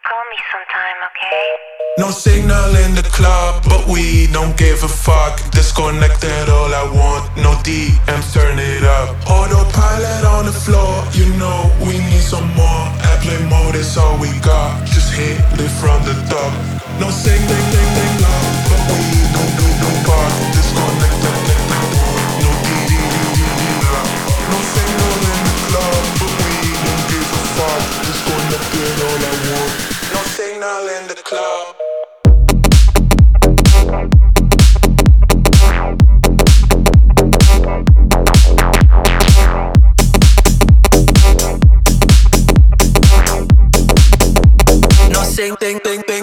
Call me sometime, okay? No signal in the club, but we don't give a fuck. Disconnected, all I want, no DMs, turn it up. Autopilot on the floor, you know we need some more. Airplane mode is all we got, just hit it from the top. No signal, but we don't do no part. Disconnected, no DMs. No signal in the club, but we don't give a fuck. Disconnected, all I want. No signal in the club. Ding.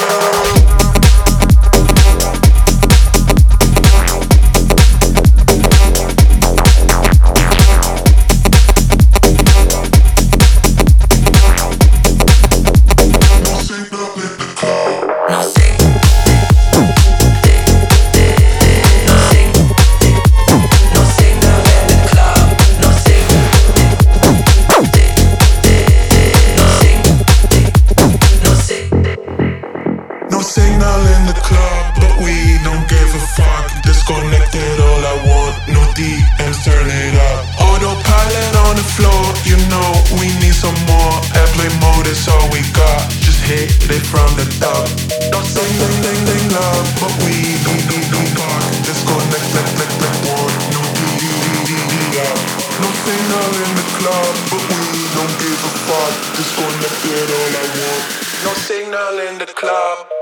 No signal in the club, but we don't give a fuck. Disconnected, all I want, no DMs, turn it up. Autopilot on the floor, you know we need some more. Airplane mode is all we got, just hit it from the top. No signal, love, but we don't do no part. Disconnected, one, no DMs. No signal in the club, but we don't give a fuck. Disconnected, all I want. No signal in the club.